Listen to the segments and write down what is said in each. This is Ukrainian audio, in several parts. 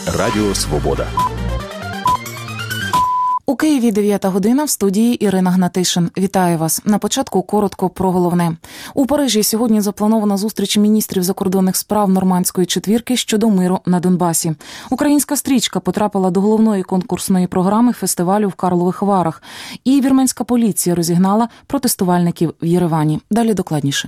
Радіо Свобода. У Києві 9 година, в студії Ірина Гнатишин. Вітаю вас. На початку коротко про головне. У Парижі сьогодні запланована зустріч міністрів закордонних справ Нормандської четвірки щодо миру на Донбасі. Українська стрічка потрапила до головної конкурсної програми фестивалю в Карлових Варах. І вірменська поліція розігнала протестувальників в Єревані. Далі докладніше.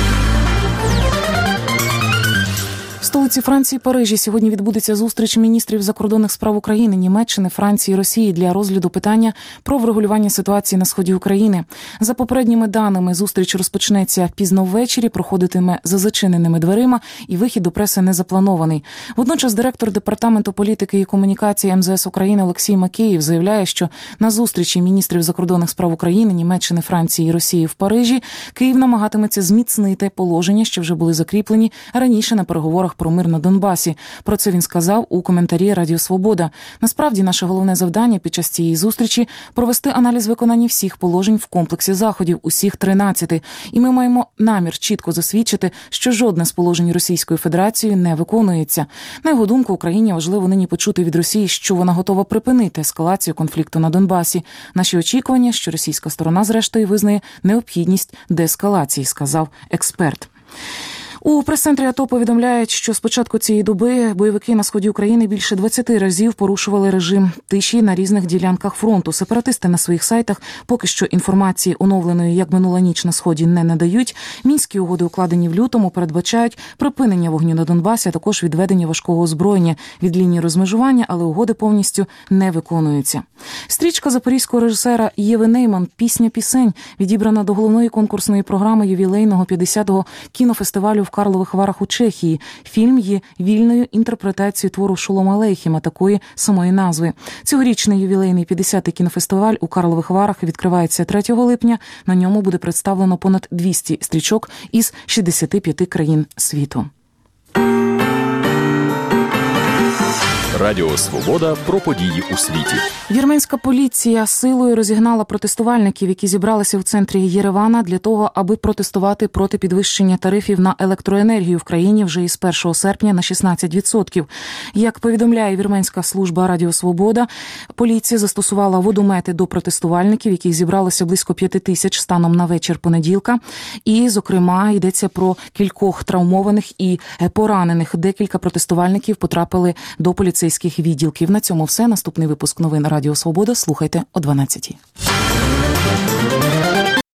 В столиці Франції Парижі сьогодні відбудеться зустріч міністрів закордонних справ України, Німеччини, Франції, Росії для розгляду питання про врегулювання ситуації на сході України. За попередніми даними, зустріч розпочнеться пізно ввечері, проходитиме за зачиненими дверима і вихід до преси не запланований. Водночас директор Департаменту політики і комунікації МЗС України Олексій Макеєв заявляє, що на зустрічі міністрів закордонних справ України, Німеччини, Франції і Росії в Парижі Київ намагатиметься зміцнити положення, що вже були закріплені раніше на переговорах про мир на Донбасі. Про це він сказав у коментарі Радіо Свобода. Насправді, наше головне завдання під час цієї зустрічі – провести аналіз виконання всіх положень в комплексі заходів, усіх 13. І ми маємо намір чітко засвідчити, що жодне з положень Російської Федерації не виконується. На його думку, Україні важливо нині почути від Росії, що вона готова припинити ескалацію конфлікту на Донбасі. Наші очікування, що російська сторона зрештою визнає необхідність деескалації, сказав експерт. У прес-центрі АТО повідомляють, що з початку цієї доби бойовики на сході України більше 20 разів порушували режим тиші на різних ділянках фронту. Сепаратисти на своїх сайтах поки що інформації оновленої, як минула ніч на сході, не надають. Мінські угоди, укладені в лютому, передбачають припинення вогню на Донбасі, а також відведення важкого озброєння від лінії розмежування, але угоди повністю не виконуються. Стрічка запорізького режисера Єви Нейман «Пісня пісень» відібрана до головної конкурсної програми ювілейного 50-го кінофестивалю в Карлових Варах у Чехії. Фільм є вільною інтерпретацією твору Шолома Алейхема, такої самої назви. Цьогорічний ювілейний 50-й кінофестиваль у Карлових Варах відкривається 3 липня. На ньому буде представлено понад 200 стрічок із 65 країн світу. Радіо Свобода про події у світі. Вірменська поліція силою розігнала протестувальників, які зібралися в центрі Єревана для того, аби протестувати проти підвищення тарифів на електроенергію в країні вже із 1 серпня на 16%. Як повідомляє вірменська служба Радіо Свобода, поліція застосувала водомети до протестувальників, яких зібралося близько 5 тисяч станом на вечір понеділка. І, зокрема, йдеться про кількох травмованих і поранених. Декілька протестувальників потрапили до поліцейських відділків. На цьому все. Наступний випуск новин Радіо Свобода слухайте о 12-й.